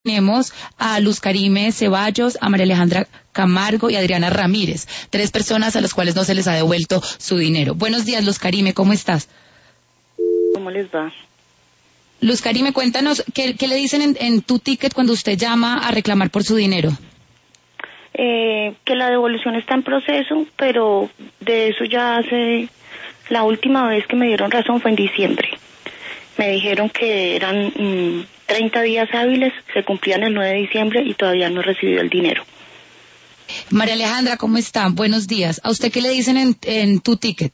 Tenemos a Luz Karime Ceballos, a María Alejandra Camargo y a Adriana Ramírez, 3 personas a las cuales no se les ha devuelto su dinero. Buenos días, Luz Karime, ¿cómo estás? ¿Cómo les va? Luz Karime, cuéntanos, ¿qué le dicen en tu ticket cuando usted llama a reclamar por su dinero? Que la devolución está en proceso, pero de eso ya hace... La última vez que me dieron razón fue en diciembre. Me dijeron que eran 30 días hábiles, se cumplían el 9 de diciembre y todavía no he recibido el dinero. María Alejandra, ¿cómo está? Buenos días. ¿A usted qué le dicen en tu ticket?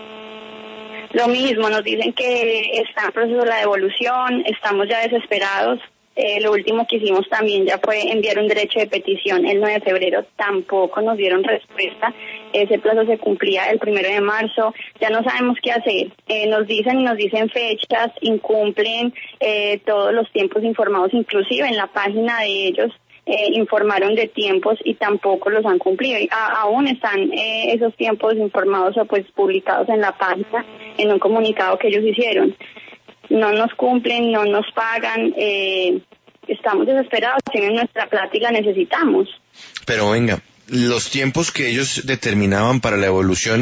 Lo mismo, nos dicen que está en proceso la devolución, estamos ya desesperados. Lo último que hicimos también ya fue enviar un derecho de petición el 9 de febrero, tampoco nos dieron respuesta. Ese plazo se cumplía el 1 de marzo, ya no sabemos qué hacer. Nos dicen fechas, incumplen todos los tiempos informados, inclusive en la página de ellos informaron de tiempos y tampoco los han cumplido. Aún están esos tiempos informados o pues publicados en la página, en un comunicado que ellos hicieron. No nos cumplen, no nos pagan, estamos desesperados, tienen nuestra plata y la necesitamos. Pero venga, los tiempos que ellos determinaban para la devolución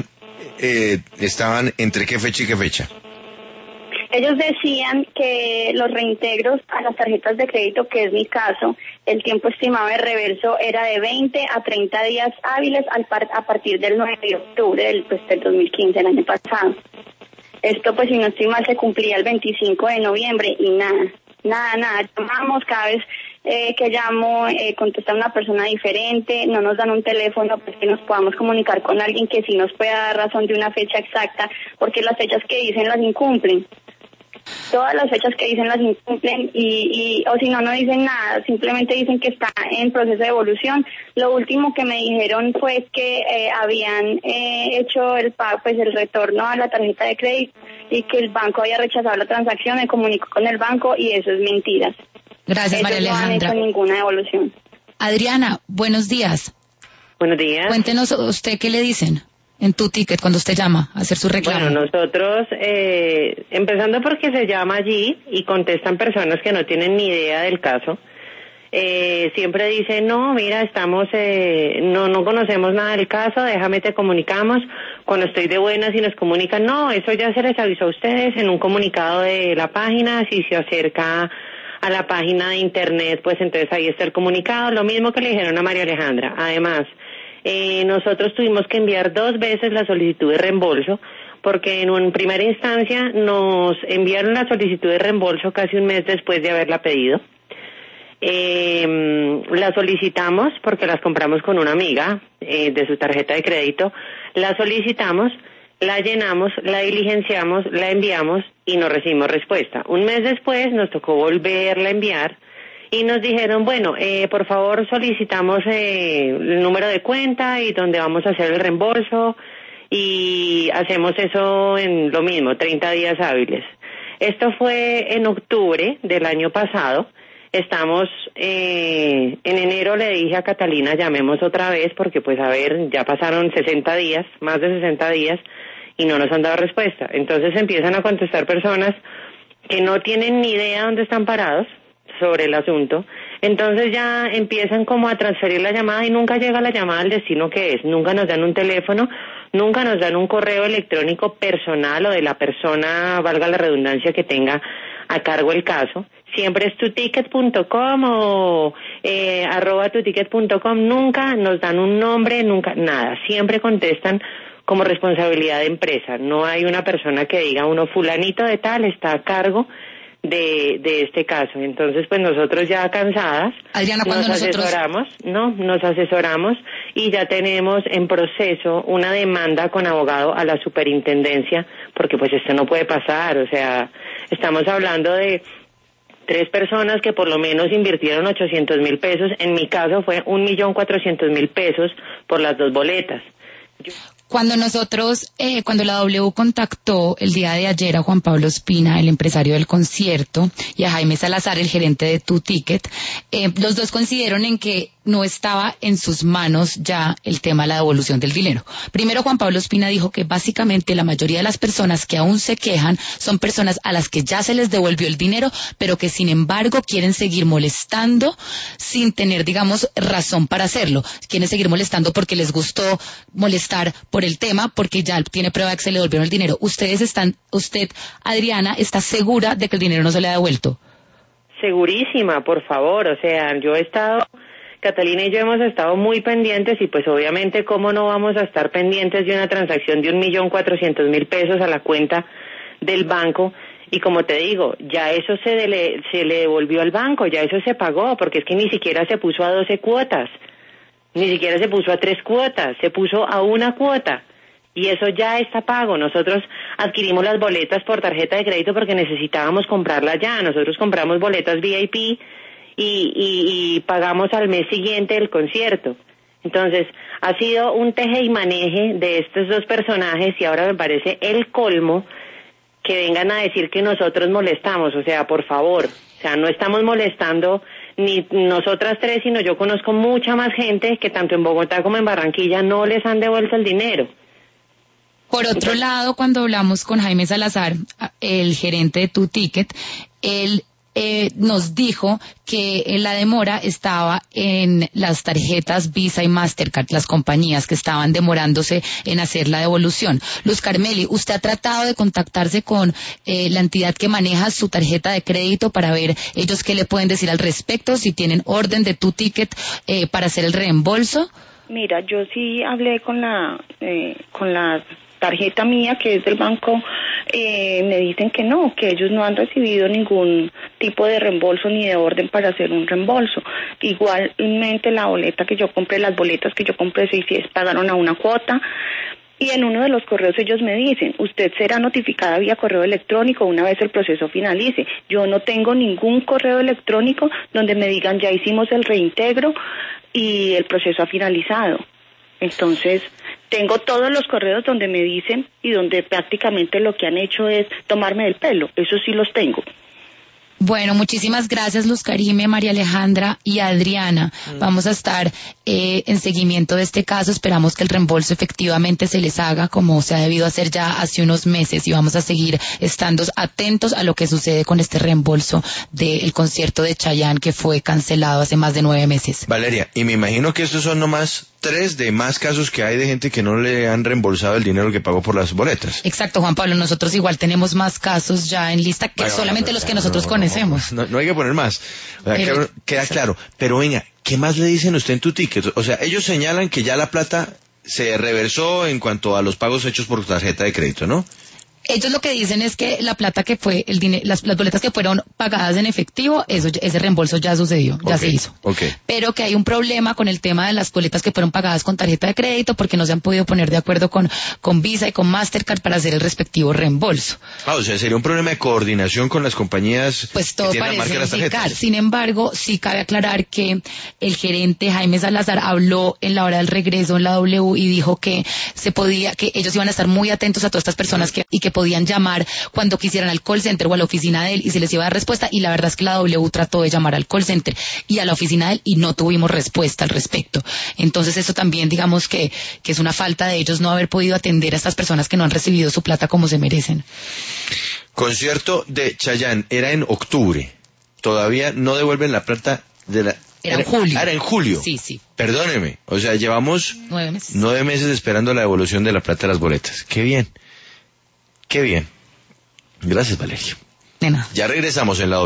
estaban entre qué fecha y qué fecha. Ellos decían que los reintegros a las tarjetas de crédito, que es mi caso, el tiempo estimado de reverso era de 20 a 30 días hábiles a partir del 9 de octubre del 2015, el año pasado. Esto, pues, si no estoy mal, se cumplía el 25 de noviembre y nada. Llamamos cada vez que llamo, contesta una persona diferente, no nos dan un teléfono pues que nos podamos comunicar con alguien que sí nos pueda dar razón de una fecha exacta, porque las fechas que dicen las incumplen. Todas las fechas que dicen las incumplen o si no dicen nada, simplemente dicen que está en proceso de devolución. Lo último que me dijeron fue que habían hecho el pago, pues el retorno a la tarjeta de crédito y que el banco había rechazado la transacción. Me comunico con el banco y eso es mentira. Gracias, María Alejandra. Ellos no han hecho ninguna devolución. Adriana, buenos días. Buenos días. Cuéntenos usted qué le dicen en tu ticket cuando usted llama a hacer su reclamo. Bueno, nosotros, empezando porque se llama allí y contestan personas que no tienen ni idea del caso, siempre dicen, no, mira, estamos, no conocemos nada del caso, déjame te comunicamos, cuando estoy de buenas y nos comunican, no, eso ya se les avisó a ustedes en un comunicado de la página, si se acerca a la página de internet, pues entonces ahí está el comunicado, lo mismo que le dijeron a María Alejandra. Además, nosotros tuvimos que enviar 2 veces la solicitud de reembolso, porque en una primera instancia nos enviaron la solicitud de reembolso casi un mes después de haberla pedido. La solicitamos porque las compramos con una amiga de su tarjeta de crédito, la solicitamos, la llenamos, la diligenciamos, la enviamos y no recibimos respuesta. Un mes después nos tocó volverla a enviar y nos dijeron, bueno, por favor solicitamos el número de cuenta y donde vamos a hacer el reembolso y hacemos eso en lo mismo, 30 días hábiles. Esto fue en octubre del año pasado. Estamos en enero, le dije a Catalina, llamemos otra vez porque pues a ver, ya pasaron 60 días, más de 60 días y no nos han dado respuesta. Entonces empiezan a contestar personas que no tienen ni idea dónde están parados sobre el asunto, entonces ya empiezan como a transferir la llamada y nunca llega la llamada al destino que es, nunca nos dan un teléfono, nunca nos dan un correo electrónico personal o de la persona, valga la redundancia, que tenga a cargo el caso, siempre es tuticket.com o @tuticket.com, nunca nos dan un nombre, nunca, nada, siempre contestan como responsabilidad de empresa, no hay una persona que diga uno fulanito de tal está a cargo de este caso. Entonces, pues nosotros ya cansadas, Adriana, nos asesoramos y ya tenemos en proceso una demanda con abogado a la superintendencia, porque pues esto no puede pasar, o sea, estamos hablando de 3 personas que por lo menos invirtieron 800,000 pesos, en mi caso fue 1.400.000 pesos por las 2 boletas. Cuando cuando la W contactó el día de ayer a Juan Pablo Espina, el empresario del concierto, y a Jaime Salazar, el gerente de TuTicket, los dos coincidieron en que no estaba en sus manos ya el tema de la devolución del dinero. Primero, Juan Pablo Espina dijo que básicamente la mayoría de las personas que aún se quejan son personas a las que ya se les devolvió el dinero, pero que sin embargo quieren seguir molestando sin tener, digamos, razón para hacerlo. Quieren seguir molestando porque les gustó molestar por el tema, porque ya tiene prueba de que se le devolvieron el dinero. Usted, Adriana, ¿está segura de que el dinero no se le ha devuelto? Segurísima, por favor. O sea, Catalina y yo hemos estado muy pendientes y pues obviamente cómo no vamos a estar pendientes de una transacción de 1.400.000 pesos a la cuenta del banco. Y como te digo, ya eso se le devolvió al banco, ya eso se pagó, porque es que ni siquiera se puso a 12 cuotas, ni siquiera se puso a 3 cuotas, se puso a una cuota. Y eso ya está pago. Nosotros adquirimos las boletas por tarjeta de crédito porque necesitábamos comprarlas ya. Nosotros compramos boletas VIP y pagamos al mes siguiente el concierto. Entonces, ha sido un teje y maneje de estos dos personajes y ahora me parece el colmo que vengan a decir que nosotros molestamos. O sea, por favor, o sea, no estamos molestando ni nosotras tres, sino yo conozco mucha más gente que tanto en Bogotá como en Barranquilla no les han devuelto el dinero. Por otro lado, cuando hablamos con Jaime Salazar, el gerente de TuTicket, él nos dijo que la demora estaba en las tarjetas Visa y Mastercard, las compañías que estaban demorándose en hacer la devolución. Luz Carmeli, ¿usted ha tratado de contactarse con la entidad que maneja su tarjeta de crédito para ver ellos qué le pueden decir al respecto, si tienen orden de TuTicket para hacer el reembolso? Mira, yo sí hablé con la tarjeta mía, que es del banco. Me dicen que no, que ellos no han recibido ningún tipo de reembolso ni de orden para hacer un reembolso. Igualmente las boletas que yo compré, sí pagaron a una cuota. Y en uno de los correos ellos me dicen, usted será notificada vía correo electrónico una vez el proceso finalice. Yo no tengo ningún correo electrónico donde me digan ya hicimos el reintegro y el proceso ha finalizado. Entonces, tengo todos los correos donde me dicen y donde prácticamente lo que han hecho es tomarme el pelo. Eso sí los tengo. Bueno, muchísimas gracias, Luz Karime, María Alejandra y Adriana. Vamos a estar en seguimiento de este caso. Esperamos que el reembolso efectivamente se les haga como se ha debido hacer ya hace unos meses y vamos a seguir estando atentos a lo que sucede con este reembolso del concierto de Chayanne que fue cancelado hace más de 9 meses. Valeria, y me imagino que estos son nomás 3 de más casos que hay de gente que no le han reembolsado el dinero que pagó por las boletas. Exacto, Juan Pablo. Nosotros igual tenemos más casos ya en lista que solamente los que nosotros conocemos. No hay que poner más. O sea, queda claro. Pero venga, ¿qué más le dicen usted en TuTicket? O sea, ellos señalan que ya la plata se reversó en cuanto a los pagos hechos por tarjeta de crédito, ¿no? Ellos lo que dicen es que la plata que fue, el dinero, las boletas que fueron pagadas en efectivo, ese reembolso ya sucedió, ya se hizo. Pero que hay un problema con el tema de las boletas que fueron pagadas con tarjeta de crédito porque no se han podido poner de acuerdo con Visa y con Mastercard para hacer el respectivo reembolso. O sea, sería un problema de coordinación con las compañías pues todo que tienen la marca de las tarjetas. Sin embargo, sí cabe aclarar que el gerente Jaime Salazar habló en la hora del regreso en la W y dijo que que ellos iban a estar muy atentos a todas estas personas que podían llamar cuando quisieran al call center o a la oficina de él y se les iba a dar respuesta, y la verdad es que la W trató de llamar al call center y a la oficina de él y no tuvimos respuesta al respecto. Entonces eso también digamos que es una falta de ellos no haber podido atender a estas personas que no han recibido su plata como se merecen. Concierto de Chayanne era en octubre, todavía no devuelven la plata de la... Era en julio. Era en julio. Sí. Perdóneme, o sea, llevamos 9 meses esperando la devolución de la plata de las boletas. Qué bien. Qué bien. Gracias, Valeria. De nada. Ya regresamos en la